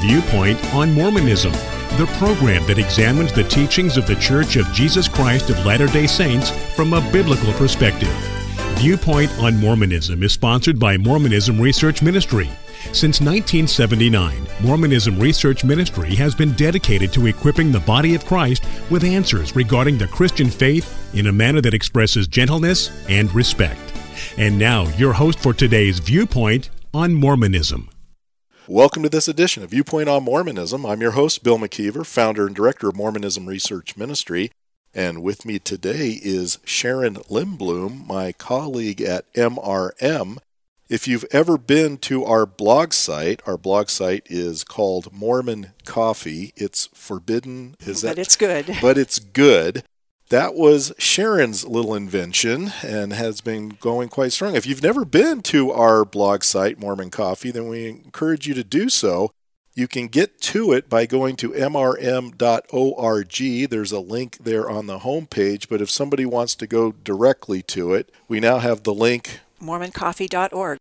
Viewpoint on Mormonism, the program that examines the teachings of the Church of Jesus Christ of Latter-day Saints from a biblical perspective. Viewpoint on Mormonism is sponsored by Mormonism Research Ministry. Since 1979, Mormonism Research Ministry has been dedicated to equipping the body of Christ with answers regarding the Christian faith in a manner that expresses gentleness and respect. And now, your host for today's Viewpoint on Mormonism. Welcome to this edition of Viewpoint on Mormonism. I'm your host, Bill McKeever, founder and director of Mormonism Research Ministry. And with me today is Sharon Lindblom, my colleague at MRM. If you've ever been to our blog site is called Mormon Coffee. It's forbidden. But it's good. But it's good. That was Sharon's little invention and has been going quite strong. If you've never been to our blog site, Mormon Coffee, then we encourage you to do so. You can get to it by going to mrm.org. There's a link there on the homepage, but if somebody wants to go directly to it, we now have the link mormoncoffee.org.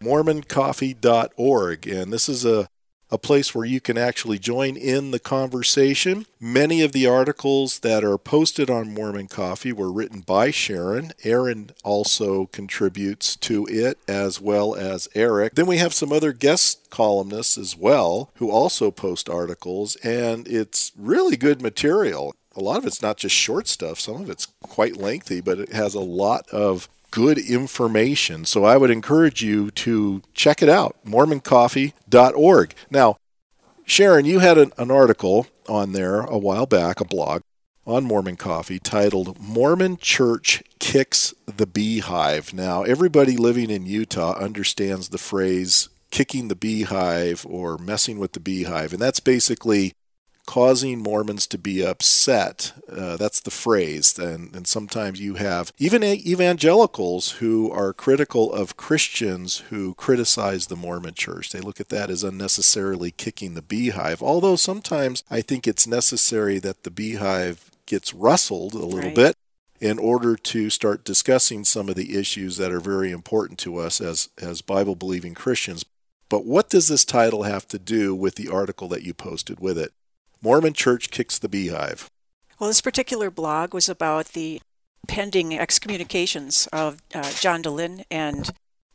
mormoncoffee.org, and this is a place where you can actually join in the conversation. Many of the articles that are posted on Mormon Coffee were written by Sharon. Aaron also contributes to it, as well as Eric. Then we have some other guest columnists as well who also post articles, and it's really good material. A lot of it's not just short stuff. Some of it's quite lengthy, but it has a lot of good information. So I would encourage you to check it out, mormoncoffee.org. Now, Sharon, you had an article on there a while back, a blog on Mormon Coffee titled Mormon Church Kicks the Beehive. Now, everybody living in Utah understands the phrase kicking the beehive or messing with the beehive, and that's basically causing Mormons to be upset. That's the phrase. And sometimes you have even evangelicals who are critical of Christians who criticize the Mormon church. They look at that as unnecessarily kicking the beehive, although sometimes I think it's necessary that the beehive gets rustled a little bit in order to start discussing some of the issues that are very important to us as Bible-believing Christians. But what does this title have to do with the article that you posted with it? Mormon Church Kicks the Beehive. Well, this particular blog was about the pending excommunications of John Dehlin and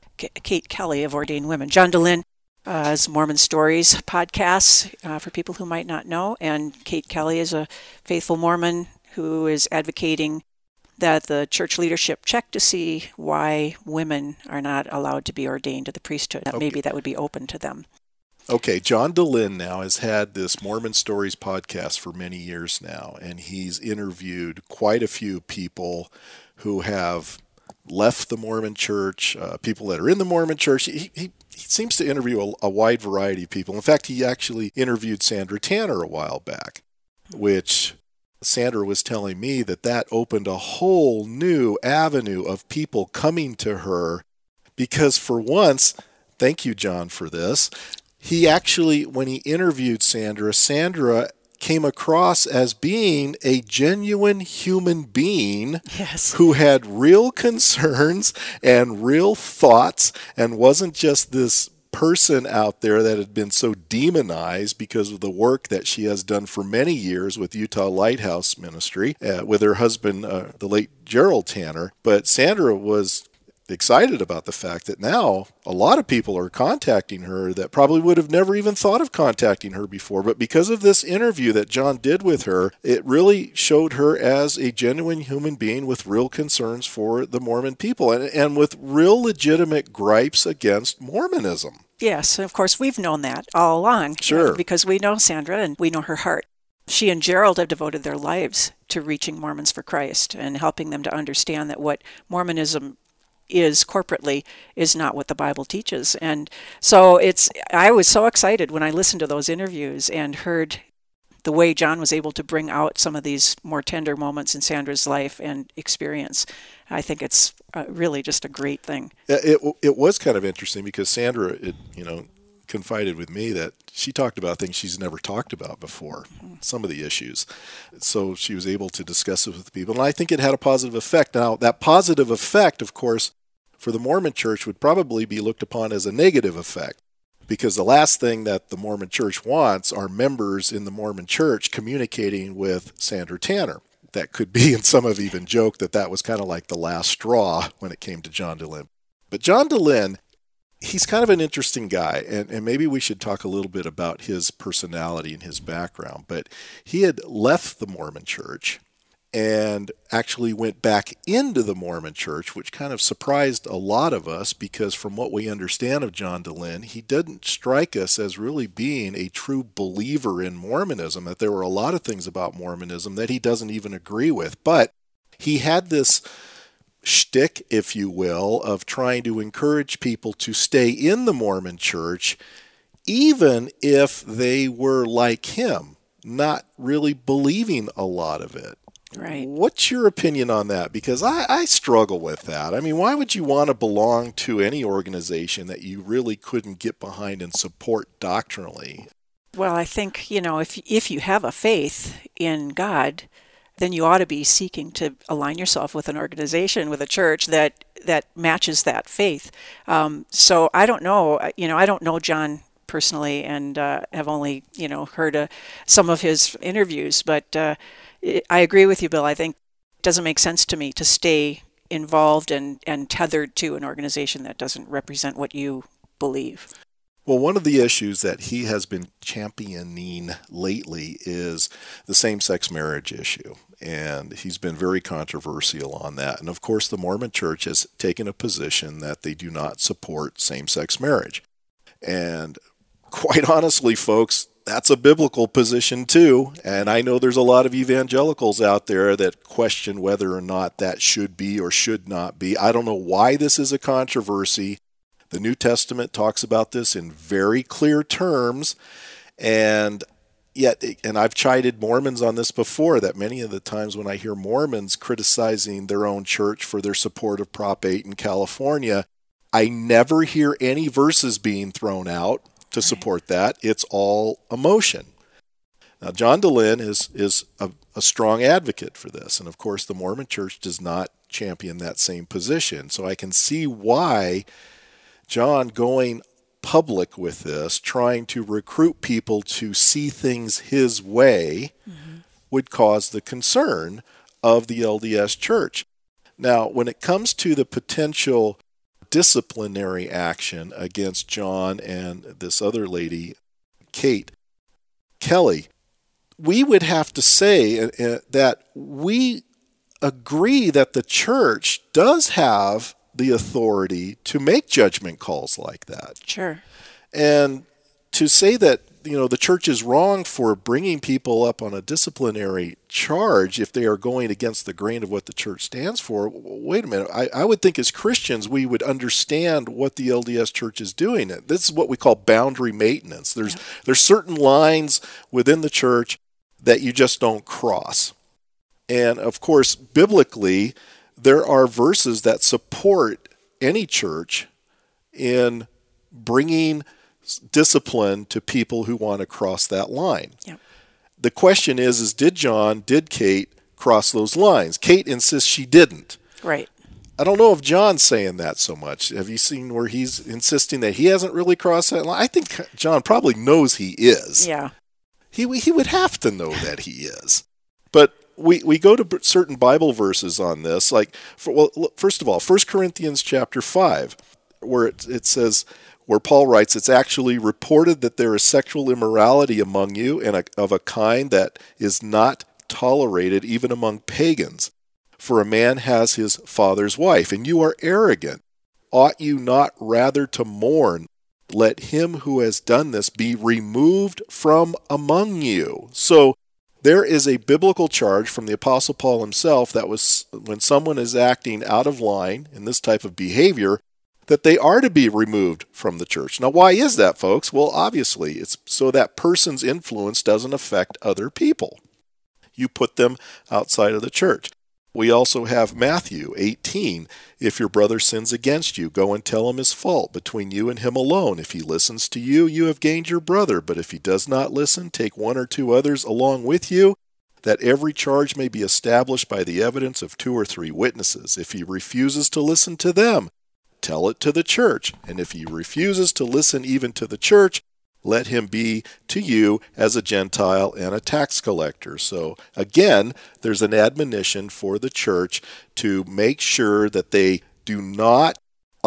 Kate Kelly of Ordained Women. John Dehlin has Mormon Stories podcasts for people who might not know, and Kate Kelly is a faithful Mormon who is advocating that the church leadership check to see why women are not allowed to be ordained to the priesthood. Okay. Maybe that would be open to them. Okay, John Dehlin now has had this Mormon Stories podcast for many years now, and he's interviewed quite a few people who have left the Mormon church, people that are in the Mormon church. He seems to interview a wide variety of people. In fact, he actually interviewed Sandra Tanner a while back, which Sandra was telling me that opened a whole new avenue of people coming to her because for once, thank you, John, for this, he actually, when he interviewed Sandra came across as being a genuine human being who had real concerns and real thoughts and wasn't just this person out there that had been so demonized because of the work that she has done for many years with Utah Lighthouse Ministry with her husband, the late Gerald Tanner. But Sandra was excited about the fact that now a lot of people are contacting her that probably would have never even thought of contacting her before. But because of this interview that John did with her, it really showed her as a genuine human being with real concerns for the Mormon people and with real legitimate gripes against Mormonism. Yes, of course, we've known that all along. Sure. Because we know Sandra and we know her heart. She and Gerald have devoted their lives to reaching Mormons for Christ and helping them to understand that what Mormonism is corporately is not what the Bible teaches. And so I was so excited when I listened to those interviews and heard the way John was able to bring out some of these more tender moments in Sandra's life and experience. I think it's really just a great thing. It was kind of interesting because Sandra, confided with me that she talked about things she's never talked about before, some of the issues. So she was able to discuss it with people. And I think it had a positive effect. Now, that positive effect, of course, for the Mormon church would probably be looked upon as a negative effect. because the last thing that the Mormon Church wants are members in the Mormon Church communicating with Sandra Tanner. That could be, and some have even joked that was kind of like the last straw when it came to John Dehlin. But John Dehlin, he's kind of an interesting guy, and maybe we should talk a little bit about his personality and his background. But he had left the Mormon Church and actually went back into the Mormon Church, which kind of surprised a lot of us, because from what we understand of John Dehlin, he didn't strike us as really being a true believer in Mormonism, that there were a lot of things about Mormonism that he doesn't even agree with. But he had this shtick, if you will, of trying to encourage people to stay in the Mormon Church, even if they were like him, not really believing a lot of it. Right. What's your opinion on that? Because I struggle with that. I mean, why would you want to belong to any organization that you really couldn't get behind and support doctrinally? Well, I think, if you have a faith in God, then you ought to be seeking to align yourself with an organization, with a church that matches that faith. So I don't know. I don't know John personally, and have only, heard some of his interviews, but I agree with you, Bill. I think it doesn't make sense to me to stay involved and tethered to an organization that doesn't represent what you believe. Well, one of the issues that he has been championing lately is the same-sex marriage issue, and he's been very controversial on that. And of course, the Mormon Church has taken a position that they do not support same-sex marriage. And quite honestly, folks, that's a biblical position too, and I know there's a lot of evangelicals out there that question whether or not that should be or should not be. I don't know why this is a controversy. The New Testament talks about this in very clear terms, and I've chided Mormons on this before, that many of the times when I hear Mormons criticizing their own church for their support of Prop 8 in California, I never hear any verses being thrown out to support that. It's all emotion. Now, John Dehlin is a strong advocate for this, and of course the Mormon Church does not champion that same position. So I can see why John going public with this, trying to recruit people to see things his way, would cause the concern of the LDS Church. Now, when it comes to the potential disciplinary action against John and this other lady, Kate Kelly, we would have to say that we agree that the church does have the authority to make judgment calls like that. Sure. And to say that, the church is wrong for bringing people up on a disciplinary charge if they are going against the grain of what the church stands for, wait a minute. I would think as Christians we would understand what the LDS Church is doing. This is what we call boundary maintenance. There's certain lines within the church that you just don't cross. And of course, biblically, there are verses that support any church in bringing discipline to people who want to cross that line. Yep. The question is did Kate cross those lines? Kate insists she didn't. Right. I don't know if John's saying that so much. Have you seen where he's insisting that he hasn't really crossed that line? I think John probably knows he is. Yeah. He would have to know that he is. But we go to certain Bible verses on this. First of all, 1 Corinthians chapter 5, where it says, where Paul writes, it's actually reported that there is sexual immorality among you, and of a kind that is not tolerated even among pagans. For a man has his father's wife, and you are arrogant. Ought you not rather to mourn? Let him who has done this be removed from among you. So there is a biblical charge from the Apostle Paul himself that was when someone is acting out of line in this type of behavior, that they are to be removed from the church. Now, why is that, folks? Well, obviously, it's so that person's influence doesn't affect other people. You put them outside of the church. We also have Matthew 18. If your brother sins against you, go and tell him his fault between you and him alone. If he listens to you, you have gained your brother. But if he does not listen, take one or two others along with you, that every charge may be established by the evidence of 2 or 3 witnesses. If he refuses to listen to them, tell it to the church. And if he refuses to listen even to the church, let him be to you as a Gentile and a tax collector. So again, there's an admonition for the church to make sure that they do not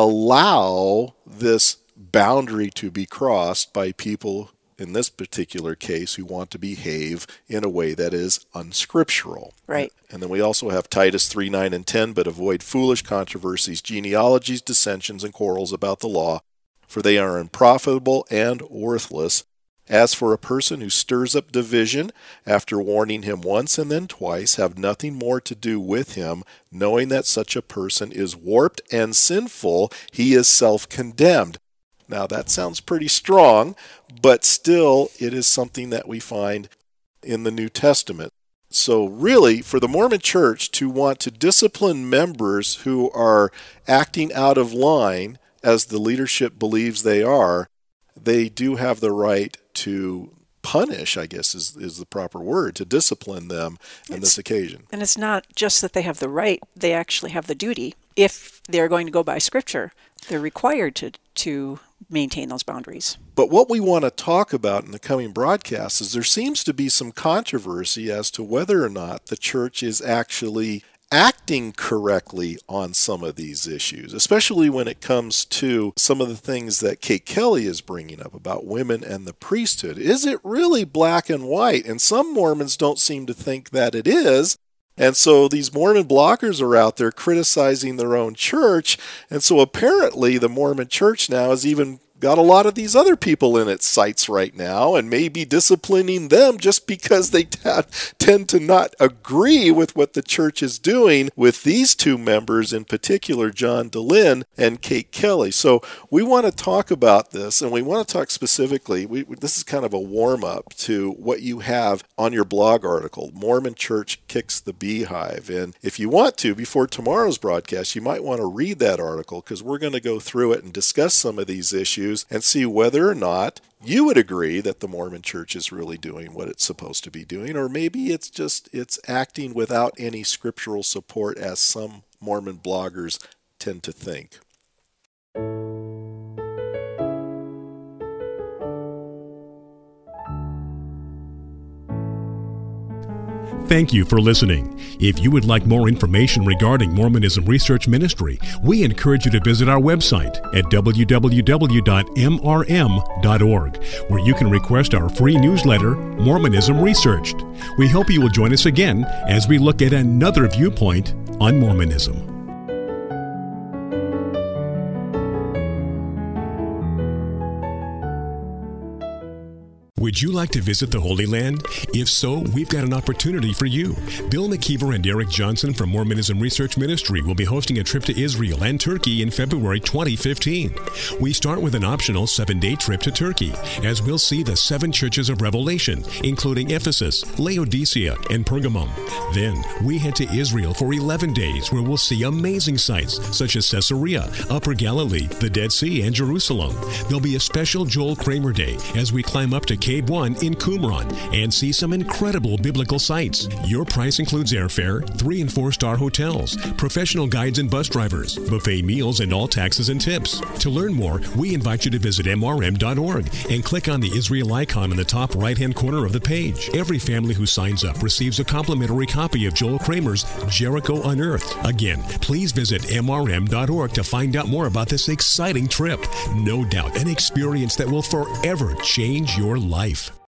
allow this boundary to be crossed by people, in this particular case, who want to behave in a way that is unscriptural. Right. And then we also have Titus 3, 9, and 10, but avoid foolish controversies, genealogies, dissensions, and quarrels about the law, for they are unprofitable and worthless. As for a person who stirs up division, after warning him once and then twice, have nothing more to do with him, knowing that such a person is warped and sinful, he is self-condemned. Now that sounds pretty strong, but still it is something that we find in the New Testament. So really, for the Mormon Church to want to discipline members who are acting out of line, as the leadership believes they are, they do have the right to punish, I guess is the proper word, to discipline them on this occasion. And it's not just that they have the right, they actually have the duty. If they're going to go by Scripture, they're required to maintain those boundaries. But what we want to talk about in the coming broadcast is there seems to be some controversy as to whether or not the church is actually acting correctly on some of these issues, especially when it comes to some of the things that Kate Kelly is bringing up about women and the priesthood. Is it really black and white? And some Mormons don't seem to think that it is. And so these Mormon bloggers are out there criticizing their own church. And so apparently the Mormon church now has even got a lot of these other people in its sights right now and may be disciplining them just because they tend to not agree with what the church is doing with these two members, in particular, John Dehlin and Kate Kelly. So we want to talk about this, and we want to talk specifically, this is kind of a warm-up to what you have on your blog article, Mormon Church Kicks the Beehive. And if you want to, before tomorrow's broadcast, you might want to read that article because we're going to go through it and discuss some of these issues and see whether or not you would agree that the Mormon Church is really doing what it's supposed to be doing, or maybe it's acting without any scriptural support, as some Mormon bloggers tend to think. Thank you for listening. If you would like more information regarding Mormonism Research Ministry, we encourage you to visit our website at www.mrm.org, where you can request our free newsletter, Mormonism Researched. We hope you will join us again as we look at another viewpoint on Mormonism. Would you like to visit the Holy Land? If so, we've got an opportunity for you. Bill McKeever and Eric Johnson from Mormonism Research Ministry will be hosting a trip to Israel and Turkey in February 2015. We start with an optional 7-day trip to Turkey, as we'll see the 7 churches of Revelation, including Ephesus, Laodicea, and Pergamum. Then we head to Israel for 11 days, where we'll see amazing sights such as Caesarea, Upper Galilee, the Dead Sea, and Jerusalem. There'll be a special Joel Kramer Day as we climb up to Cave 1 in Qumran and see some incredible biblical sights. Your price includes airfare, 3- and 4-star hotels, professional guides and bus drivers, buffet meals, and all taxes and tips. To learn more, we invite you to visit mrm.org and click on the Israel icon in the top right-hand corner of the page. Every family who signs up receives a complimentary copy of Joel Kramer's Jericho Unearthed. Again, please visit mrm.org to find out more about this exciting trip. No doubt, an experience that will forever change your life.